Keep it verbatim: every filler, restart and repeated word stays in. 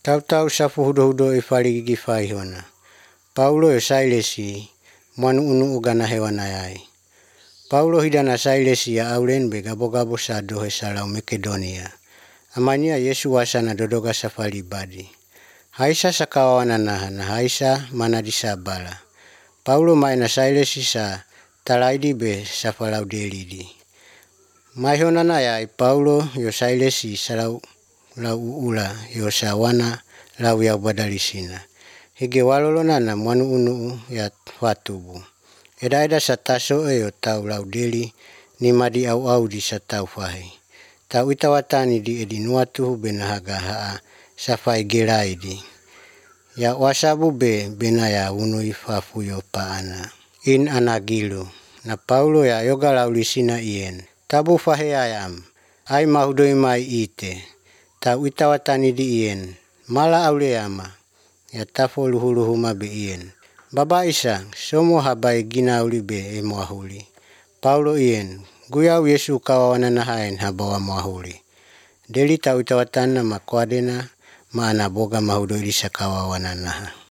Tautau safu hudo-hudo e farigigi faihona. Paulo e Sailesi manu-unu ugana hewanayai. Paulo hidana Sailesi ya aulen be gabo-gabo sa dohe salau Makedonia. Amania Yesu wasana dodoga safari badi. Haisa sakawana naha na haisa manadi sabala. Paulo maena Sailesi sa talaidi be safalau delidi. Maihona na ya Paulo yo Sailesi salau lau ula yo sawana lau ya badalisina. Hige walolona na manu unu ya fatubu. Eda-eda sataso e yo tau lau deli ni madi au au di satau fahi. Tau itawatani di edi nuatu benahaga haa safai geraidi. Ya wasabu be benaya unu ifafu yo paana. In anagilu. Na Paulo ya yoga lau lisina ien. Tabu fahe ayam. Ai mahudoi mai ite. Tau itawatani di ien. Mala auleama. Ya tafo luhu-luhu mabe ien. Baba isa, somo habai gina uli be e muahuli. Paulo ien. Guyau Yesu kawawana na haen habawa muahuli. Deli tau itawatana makwadena maana boga mahudoi disa kawawana naha.